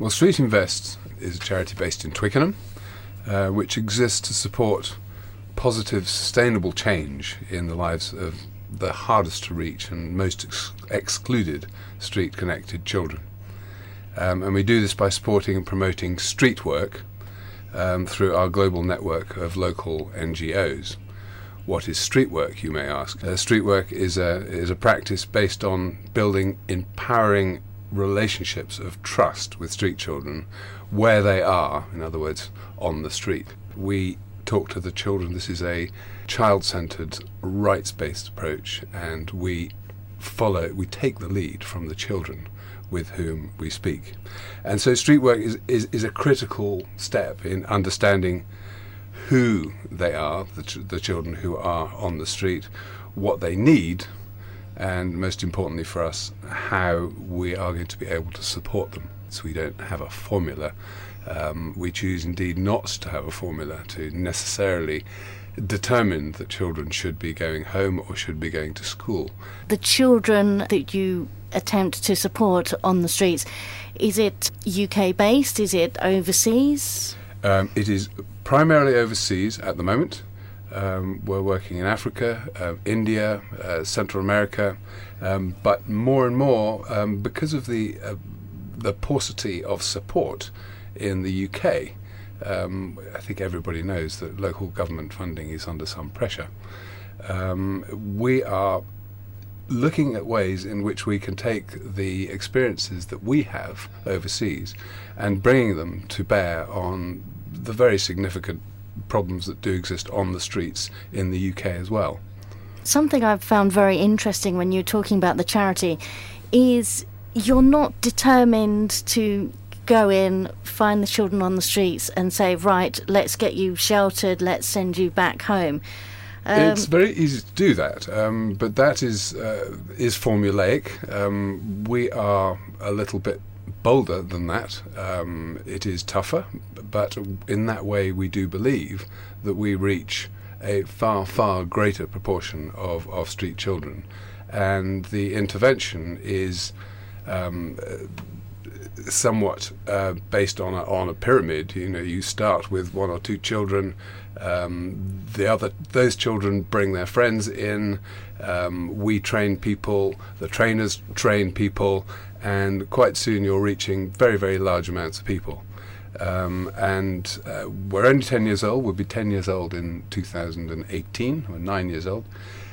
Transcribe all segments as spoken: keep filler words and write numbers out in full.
Well, Street Invest is a charity based in Twickenham, uh, which exists to support positive, sustainable change in the lives of the hardest to reach and most ex- excluded street-connected children. Um, and we do this by supporting and promoting street work um, through our global network of local N G Os. What is street work, you may ask? Uh, street work is a, is a practice based on building empowering relationships of trust with street children where they are, in other words, on the street. We talk to the children. This is a child-centred, rights-based approach, and we follow, we take the lead from the children with whom we speak. And so street work is, is, is a critical step in understanding who they are, the, ch- the children who are on the street, what they need, and most importantly for us, how we are going to be able to support them. So we don't have a formula. Um, we choose indeed not to have a formula to necessarily determine that children should be going home or should be going to school. The children that you attempt to support on the streets, is it U K based? Is it overseas? Um, it is primarily overseas at the moment. Um, we're working in Africa, uh, India, uh, Central America, um, but more and more, um, because of the uh, the paucity of support in the U K, um, I think everybody knows that local government funding is under some pressure. Um, we are looking at ways in which we can take the experiences that we have overseas and bringing them to bear on the very significant problems that do exist on the streets in the U K as well. Something I've found very interesting when you're talking about the charity is you're not determined to go in, find the children on the streets and say, right, let's get you sheltered, let's send you back home. Um, it's very easy to do that, um, but that is uh, is formulaic. Um, we are a little bit bolder than that. Um, it is tougher, but in that way we do believe that we reach a far, far greater proportion of, of street children. And the intervention is um, somewhat uh, based on a, on a pyramid. You know, you start with one or two children. Um, the other, those children bring their friends in. Um, we train people. The trainers train people, and quite soon you're reaching very, very large amounts of people. Um, and uh, we're only ten years old. We'll be ten years old in two thousand eighteen. We're nine years old.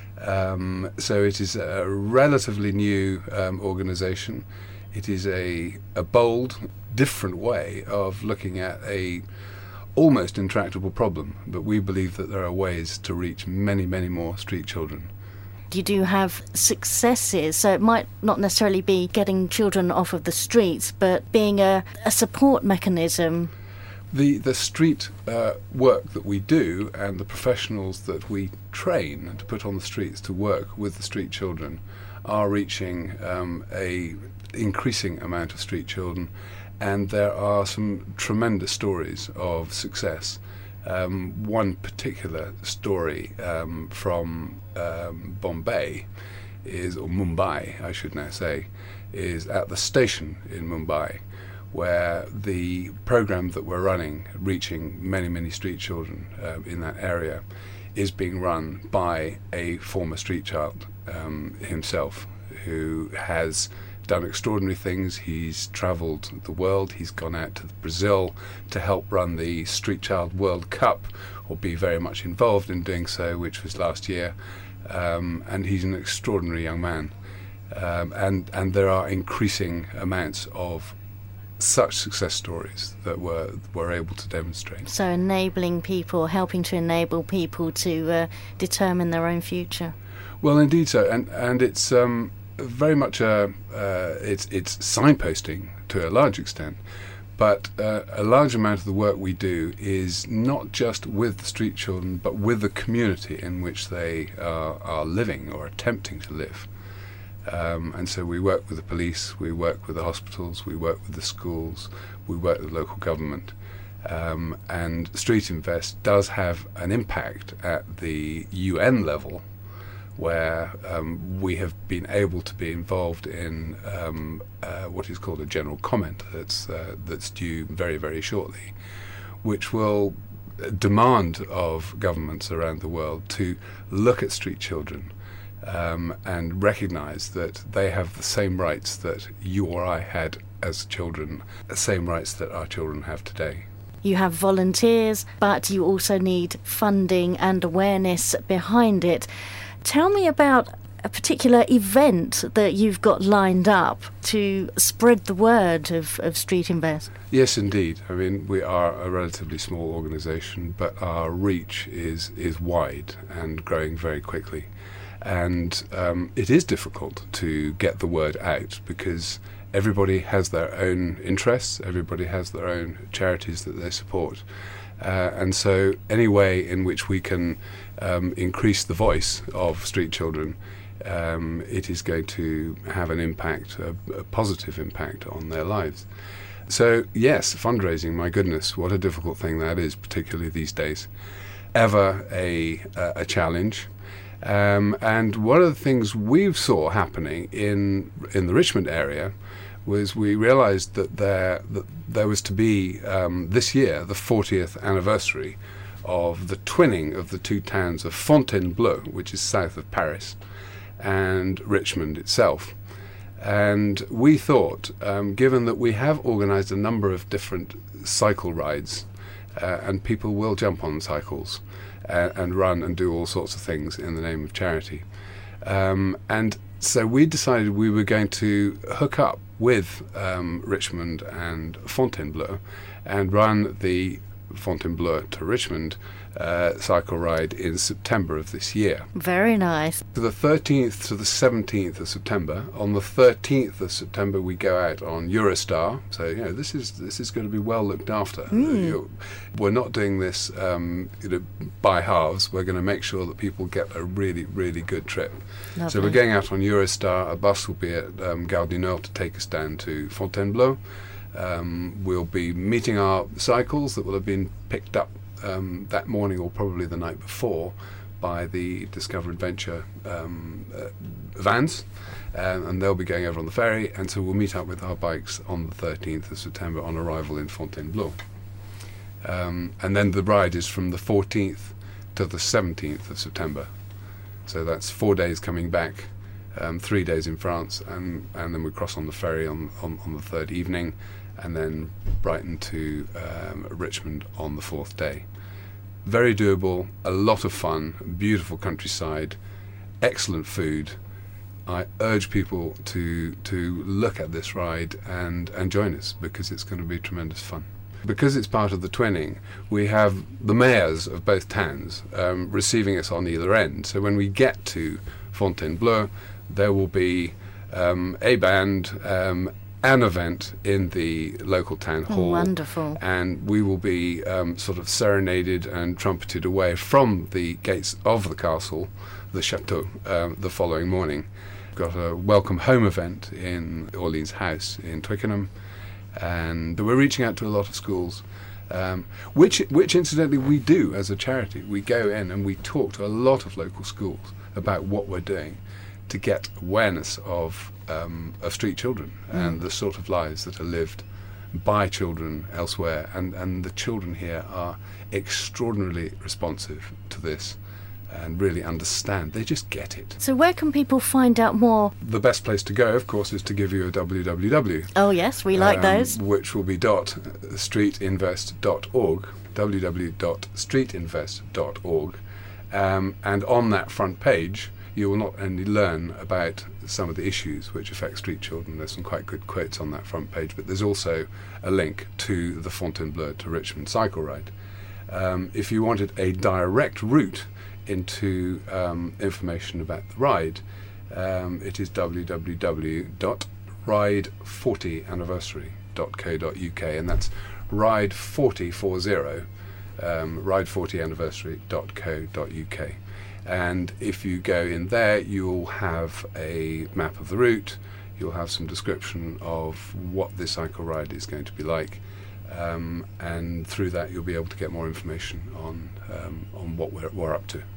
Um, so it is a relatively new um, organisation. It is a, a bold, different way of looking at a almost intractable problem, but we believe that there are ways to reach many, many more street children. You do have successes, so it might not necessarily be getting children off of the streets, but being a, a support mechanism. The the street uh, work that we do and the professionals that we train to put on the streets to work with the street children are reaching um, a increasing amount of street children, and there are some tremendous stories of success. Um, one particular story um, from um, Bombay is, or Mumbai, I should now say, is at the station in Mumbai, where the program that we're running, reaching many, many street children uh, in that area, is being run by a former street child um, himself, who has done extraordinary things. He's travelled the world. He's gone out to Brazil to help run the Street Child World Cup, or be very much involved in doing so, which was last year. Um, and he's an extraordinary young man. Um, and, and there are increasing amounts of such success stories that we're, we're able to demonstrate. So enabling people, helping to enable people to uh, determine their own future. Well, indeed so. And, and it's... Um, very much a, uh, it's, it's signposting to a large extent, but uh, a large amount of the work we do is not just with the street children, but with the community in which they are, are living or attempting to live. Um, and so we work with the police, we work with the hospitals, we work with the schools, we work with local government. Um, and Street Invest does have an impact at the U N level, where um, we have been able to be involved in um, uh, what is called a general comment that's uh, that's due very, very shortly, which will demand of governments around the world to look at street children um, and recognize that they have the same rights that you or I had as children, the same rights that our children have today. You have volunteers, but you also need funding and awareness behind it. Tell me about a particular event that you've got lined up to spread the word of, of Street Invest. Yes, indeed. I mean, we are a relatively small organisation, but our reach is, is wide and growing very quickly. And um, it is difficult to get the word out because everybody has their own interests, everybody has their own charities that they support. Uh, and so any way in which we can um, increase the voice of street children, um, it is going to have an impact, a, a positive impact on their lives. So yes, fundraising, my goodness, what a difficult thing that is, particularly these days. Ever a, uh, a challenge. Um, and one of the things we saw happening in in the Richmond area was we realized that there that there was to be um, this year the fortieth anniversary of the twinning of the two towns of Fontainebleau, which is south of Paris, and Richmond itself. And we thought, um, given that we have organized a number of different cycle rides, uh, and people will jump on cycles uh, and run and do all sorts of things in the name of charity. Um, and so we decided we were going to hook up with um, Richmond and Fontainebleau and run the Fontainebleau to Richmond uh, cycle ride in September of this year. Very nice. To the thirteenth to the seventeenth of September. On the thirteenth of September, we go out on Eurostar. So you know this is this is going to be well looked after. Mm. We're not doing this um, you know, by halves. We're going to make sure that people get a really really good trip. Lovely. So we're going out on Eurostar. A bus will be at um, Gare du Nord to take us down to Fontainebleau. Um, we'll be meeting our cycles that will have been picked up um, that morning or probably the night before by the Discover Adventure um, uh, vans, um, and they'll be going over on the ferry, and so we'll meet up with our bikes on the thirteenth of September on arrival in Fontainebleau. Um, and then the ride is from the fourteenth to the seventeenth of September. So that's four days coming back, um, three days in France, and, and then we cross on the ferry on, on, on the third evening, and then Brighton to um, Richmond on the fourth day. Very doable, a lot of fun, beautiful countryside, excellent food. I urge people to to look at this ride and, and join us because it's going to be tremendous fun. Because it's part of the twinning, we have the mayors of both towns um, receiving us on either end. So when we get to Fontainebleau, there will be um, a band, um, an event in the local town hall. Oh, wonderful. And we will be um, sort of serenaded and trumpeted away from the gates of the castle, the chateau, um, the following morning. We've got a welcome home event in Orleans House in Twickenham, and we're reaching out to a lot of schools, um, which, which incidentally we do as a charity. We go in and we talk to a lot of local schools about what we're doing to get awareness of um, of street children mm. and the sort of lives that are lived by children elsewhere. And, and the children here are extraordinarily responsive to this and really understand. They just get it. So where can people find out more? The best place to go, of course, is to give you a w w w. Oh yes, we like um, those. Which will be dot street invest dot org, w w w dot street invest dot org. Um, and on that front page, you will not only learn about some of the issues which affect street children, there's some quite good quotes on that front page, but there's also a link to the Fontainebleau to Richmond cycle ride. Um, if you wanted a direct route into um, information about the ride, um, it is w w w dot ride forty anniversary dot co dot u k, and that's ride forty forty, um, ride forty anniversary dot co dot u k. And if you go in there, you'll have a map of the route, you'll have some description of what this cycle ride is going to be like, um, and through that you'll be able to get more information on um, on what we're, we're up to.